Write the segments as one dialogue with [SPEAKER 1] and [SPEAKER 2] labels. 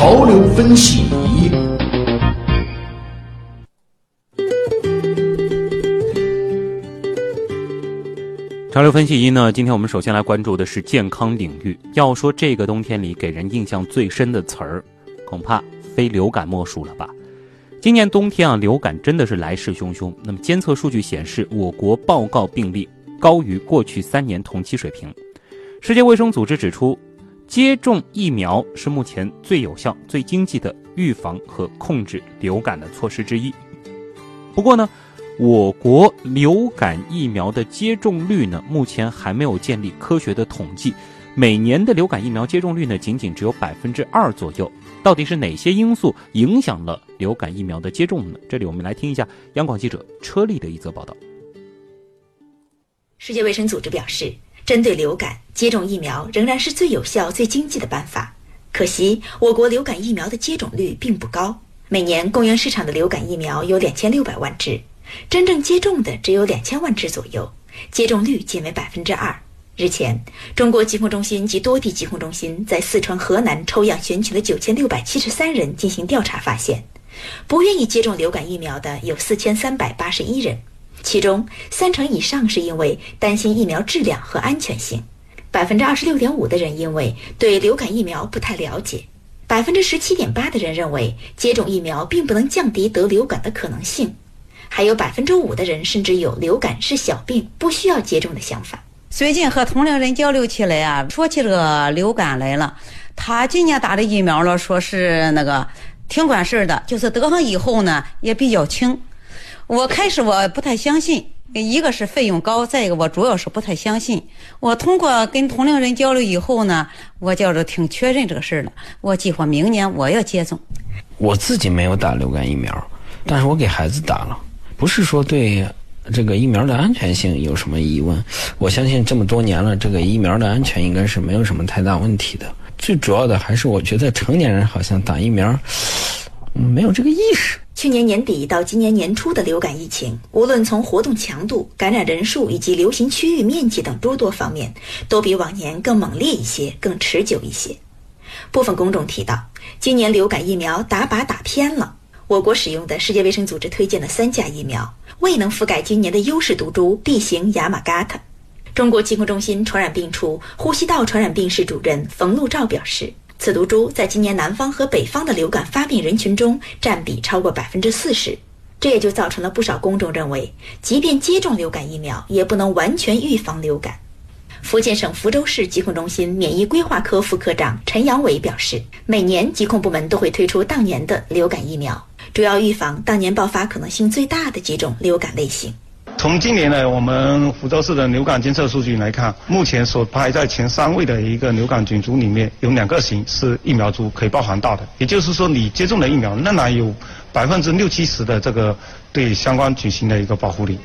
[SPEAKER 1] 潮流分析。
[SPEAKER 2] 潮流分析一呢，今天我们首先来关注的是健康领域。要说这个冬天里给人印象最深的词儿，恐怕非流感莫属了吧。今年冬天流感真的是来势汹汹。那么监测数据显示，我国报告病例高于过去3年同期水平。世界卫生组织指出，接种疫苗是目前最有效、最经济的预防和控制流感的措施之一。不过呢，我国流感疫苗的接种率呢，目前还没有建立科学的统计。每年的流感疫苗接种率呢，仅仅只有2%左右。到底是哪些因素影响了流感疫苗的接种呢？这里我们来听一下央广记者车丽的一则报道。
[SPEAKER 3] 世界卫生组织表示，针对流感，接种疫苗仍然是最有效、最经济的办法。可惜，我国流感疫苗的接种率并不高，每年供应市场的流感疫苗有2600万支。真正接种的只有2000万支左右，接种率仅为2%。日前，中国疾控中心及多地疾控中心在四川、河南抽样选取了9673人进行调查，发现不愿意接种流感疫苗的有4381人，其中30%以上是因为担心疫苗质量和安全性，26.5%的人因为对流感疫苗不太了解，17.8%的人认为接种疫苗并不能降低得流感的可能性。还有5%的人甚至有流感是小病，不需要接种的想法。
[SPEAKER 4] 最近和同龄人交流起来说起这个流感来了。他今年打的疫苗了，说是那个挺管事的，就是得上以后呢也比较轻。开始我不太相信，一个是费用高，再一个我主要是不太相信。我通过跟同龄人交流以后呢，我叫做挺确认这个事了。我计划明年我要接种。
[SPEAKER 5] 我自己没有打流感疫苗，但是我给孩子打了。不是说对这个疫苗的安全性有什么疑问，我相信这么多年了，这个疫苗的安全应该是没有什么太大问题的。最主要的还是我觉得成年人好像打疫苗没有这个意识。
[SPEAKER 3] 去年年底到今年年初的流感疫情，无论从活动强度、感染人数以及流行区域面积等诸多方面，都比往年更猛烈一些，更持久一些。部分公众提到，今年流感疫苗打靶打偏了。我国使用的世界卫生组织推荐的3价疫苗未能覆盖今年的优势毒株 B 型雅马嘎特。中国疾控中心传染病处呼吸道传染病室主任冯路照表示，此毒株在今年南方和北方的流感发病人群中占比超过40%，这也就造成了不少公众认为，即便接种流感疫苗，也不能完全预防流感。福建省福州市疾控中心免疫规划科副科长陈阳伟表示，每年疾控部门都会推出当年的流感疫苗，主要预防当年爆发可能性最大的几种流感类型。
[SPEAKER 6] 从今年呢，我们福州市的流感监测数据来看，目前所排在前3位的一个流感菌株里面，有2个型是疫苗株可以包含到的，也就是说，你接种的疫苗仍然有60-70%的这个对相关菌型的一个保护力。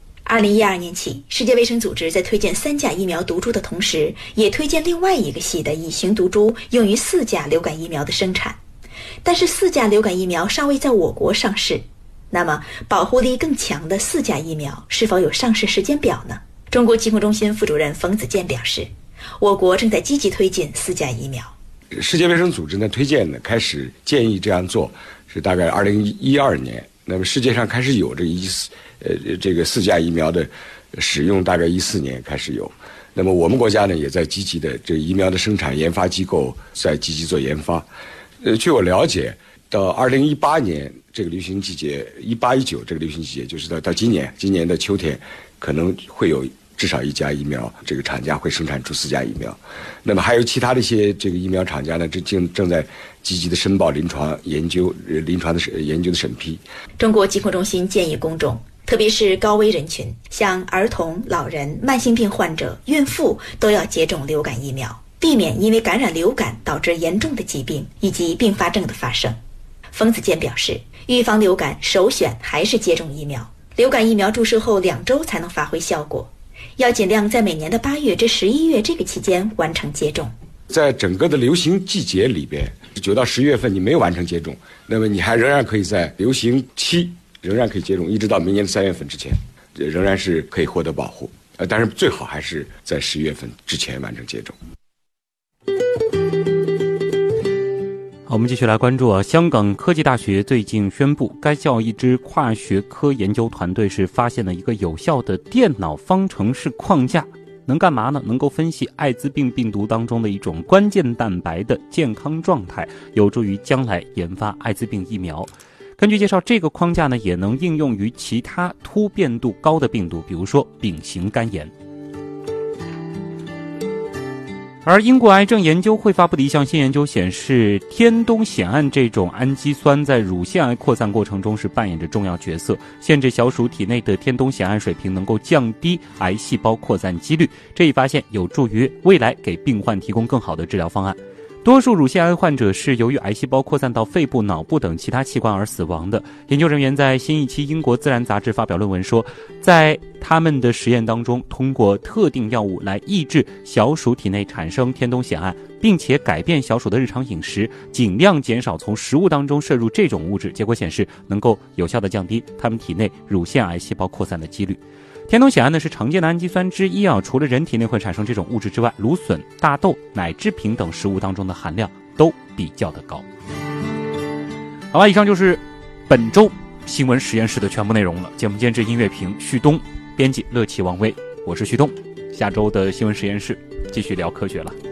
[SPEAKER 3] 2012年起，世界卫生组织在推荐3价疫苗毒株的同时，也推荐另外一个系的乙型毒株用于4价流感疫苗的生产。但是4价流感疫苗尚未在我国上市，那么保护力更强的4价疫苗是否有上市时间表呢？中国疾控中心副主任冯子健表示，我国正在积极推进4价疫苗。
[SPEAKER 7] 世界卫生组织呢推荐呢开始建议这样做是大概2012年，那么世界上开始有这个4价疫苗的使用，大概14年开始有。那么我们国家呢也在积极的这疫苗的生产研发机构在积极做研发。据我了解，到2018年这个流行季节，18-19这个流行季节，就是到今年的秋天，可能会有至少1家疫苗这个厂家会生产出4价疫苗。那么还有其他的一些这个疫苗厂家呢，正在积极的申报临床研究的审批。
[SPEAKER 3] 中国疾控中心建议公众，特别是高危人群，像儿童、老人、慢性病患者、孕妇都要接种流感疫苗，避免因为感染流感导致严重的疾病以及并发症的发生。冯子健表示，预防流感首选还是接种疫苗，流感疫苗注射后2周才能发挥效果，要尽量在每年的8月至11月这个期间完成接种。
[SPEAKER 7] 在整个的流行季节里边，9到10月份你没有完成接种，那么你还仍然可以在流行期仍然可以接种，一直到明年的3月份之前，仍然是可以获得保护。但是最好还是在11月份之前完成接种。
[SPEAKER 2] 我们继续来关注香港科技大学最近宣布，该校一支跨学科研究团队是发现了一个有效的电脑方程式框架，能干嘛呢？能够分析艾滋病病毒当中的一种关键蛋白的健康状态，有助于将来研发艾滋病疫苗。根据介绍，这个框架呢也能应用于其他突变度高的病毒，比如说丙型肝炎。而英国癌症研究会发布的一项新研究显示，天冬酰胺这种氨基酸在乳腺癌扩散过程中是扮演着重要角色，限制小鼠体内的天冬酰胺水平能够降低癌细胞扩散几率。这一发现有助于未来给病患提供更好的治疗方案。多数乳腺癌患者是由于癌细胞扩散到肺部、脑部等其他器官而死亡的。研究人员在新一期英国自然杂志发表论文说，在他们的实验当中，通过特定药物来抑制小鼠体内产生天冬酰胺，并且改变小鼠的日常饮食，尽量减少从食物当中摄入这种物质，结果显示能够有效地降低他们体内乳腺癌细胞扩散的几率。天冬酰胺呢是常见的氨基酸之一除了人体内会产生这种物质之外，芦笋、大豆、奶制品等食物当中的含量都比较的高。好了，以上就是本周新闻实验室的全部内容了。节目监制音乐评旭东，编辑乐奇王威，我是旭东。下周的新闻实验室继续聊科学了。